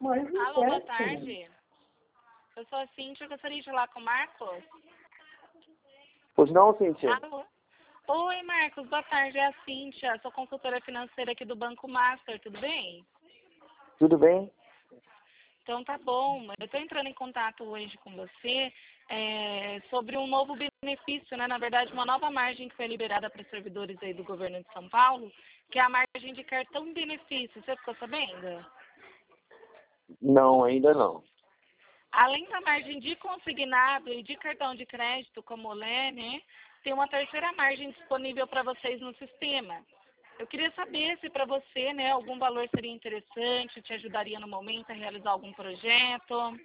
Alô, boa tarde. Eu sou a Cíntia, eu gostaria de falar com o Marcos. Pois não, Cíntia? Alô? Oi, Marcos, boa tarde, é a Cíntia, sou consultora financeira aqui do Banco Master, tudo bem? Tudo bem? Então tá bom, eu estou entrando em contato hoje com você sobre um novo benefício, né? Na verdade, uma nova margem que foi liberada para os servidores aí do governo de São Paulo, que é a margem de cartão benefício, você ficou sabendo? Não, ainda não. Além da margem de consignado e de cartão de crédito, como o Lé, né, tem uma terceira margem disponível para vocês no sistema. Eu queria saber se para você, né, algum valor seria interessante, te ajudaria no momento a realizar algum projeto.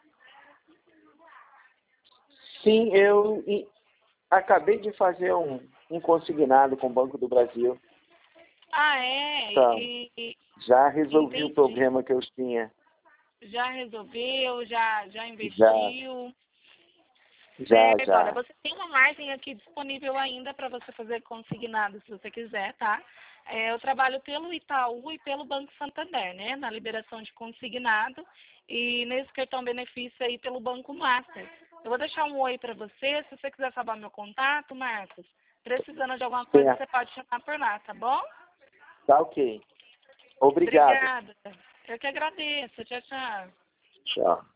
Sim, acabei de fazer um consignado com o Banco do Brasil. Ah, é? Tá. Já resolvi Entendi. o problema que eu tinha. Já resolveu, já investiu. Já. Olha, você tem uma margem aqui disponível ainda para você fazer consignado, se você quiser, tá? Eu trabalho pelo Itaú e pelo Banco Santander, né? Na liberação de consignado e nesse cartão benefício aí pelo Banco Master. Eu vou deixar um oi para você, se você quiser salvar meu contato, Marcos. Precisando de alguma coisa, você pode chamar por lá, tá bom? Tá ok. Obrigado. Obrigada. Eu que agradeço. Tchau, tchau. Tchau.